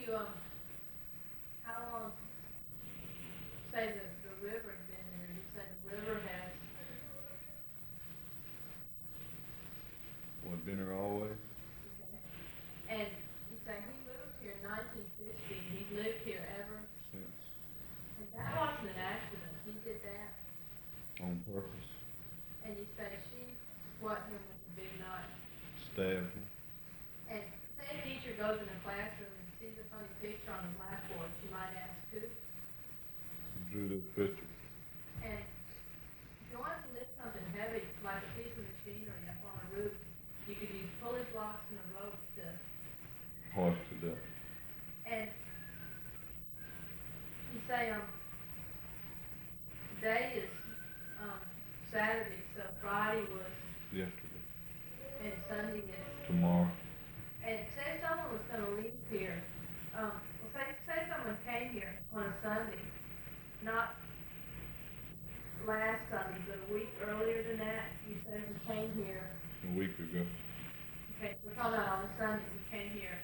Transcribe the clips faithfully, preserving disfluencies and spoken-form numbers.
you, um, how long, say the, the river had been there, you say the river has, What, been here always? okay, and you say he moved here in nineteen sixty, and he's lived here ever, Since. and that wasn't an accident, he did that, On purpose. and you say she what him with a big knife, Stabbed him. and say a teacher goes in a classroom and sees a funny picture on the blackboard, she might ask who, Drew the picture. and if you wanted to lift something heavy, like a piece of machinery up on a roof, you could use pulley blocks and a rope to, Hoisted up. and you say, um, today is, um, Saturday, so Friday was, Yesterday. and Sunday is, Tomorrow. and say someone was gonna leave here, um, well, say, say someone came here on a Sunday, not last Sunday, but a week earlier than that, you say he came here, A week ago. okay, we're talking about on a Sunday, he came here,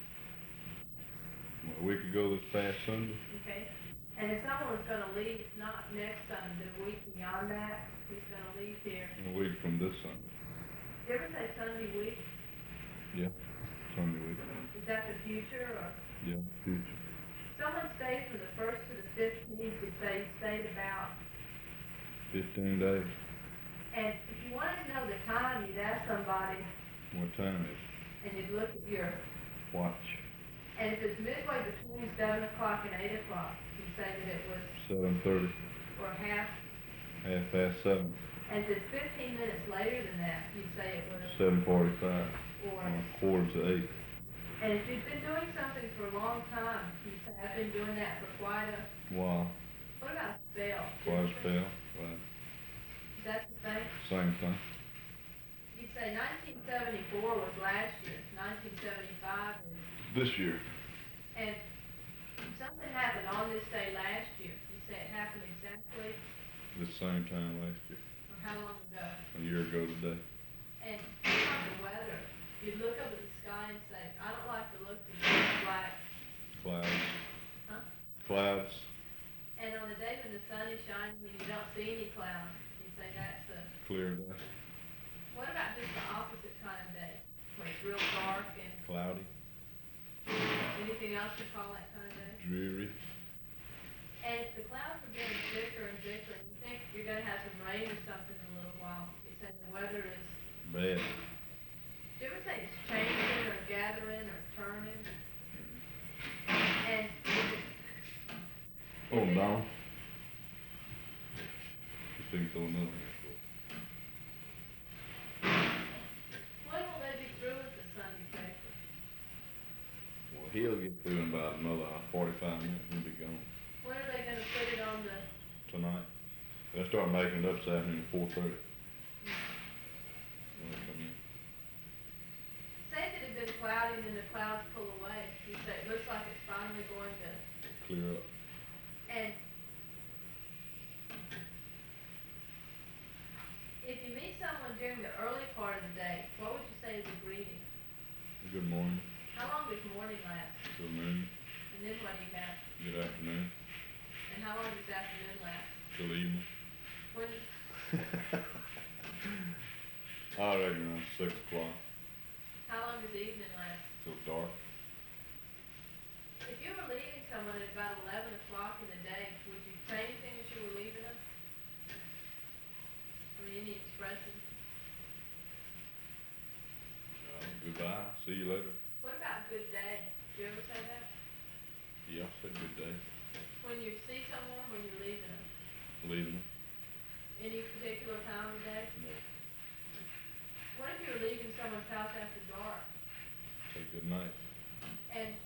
A week ago this past Sunday. okay? And if someone was gonna leave, not next Sunday, but a week beyond that, he's gonna leave here. A week from this Sunday. You ever say Sunday week? Yeah. Sunday week. Is that the future, or? Yeah. Future. Someone stays from the first to the fifteenth, if they stayed about, Fifteen days. and if you wanted to know the time, you'd ask somebody, What time is it? and you'd look at your, Watch. and if it's midway between seven o'clock and eight o'clock, you'd say that it was, Seven thirty. or half, Half past seven. and if it's fifteen minutes later than that, you'd say it was, Seven forty-five. or, Or quarter to eight. and if you've been doing something for a long time, you'd say, I've been doing that for quite a, Wow. what about spell? Quite a spell. Right. Is that the same? Same thing. You'd say nineteen seventy-four was last year, nineteen seventy-five is, This year. and something happened on this day last year. You say it happened exactly, The same time last year. or how long ago? A year ago today. And on the weather, you look up at the sky and say, I don't like the looks of this black, Clouds. huh? Clouds. And on the day when the sun is shining, when you don't see any clouds, you say that's a, Clear day. what about just the opposite kind of day? When it's real dark and Cloudy. anything else you call that kind of day? Dreary. And if the clouds are getting thicker and thicker, and you think you're gonna have some rain or something in a little while, you say the weather is, Bad. do you ever say it's changing or gathering or turning? And if it, Oh, if it- no. You think so, no. when will they be through with the Sunday paper? Well, he'll get through in about another forty-five minutes, he'll be gone. When are they gonna put it on the, Tonight. They'll start making it up this afternoon at four thirty. When they come in. say that it had been cloudy and then the clouds pull away, you say it looks like it's finally going to, Clear up. and if you meet someone during the early part of the day, what would you say is a greeting? Good morning. How long does morning last? Good noon. And then what do you have? Good afternoon. And how long does afternoon last? Till evening. When, I reckon around six o'clock how long does evening last? till dark. If you were leaving someone at about eleven o'clock in the day, would you say anything as you were leaving them? I mean, any expression? Uh, goodbye. See you later. What about good day? Do you ever say that? Yeah, say good day. When you see someone, when you're leaving them? Leaving. Any particular time of day? No. What if you were leaving someone's house after dark? Say good night. And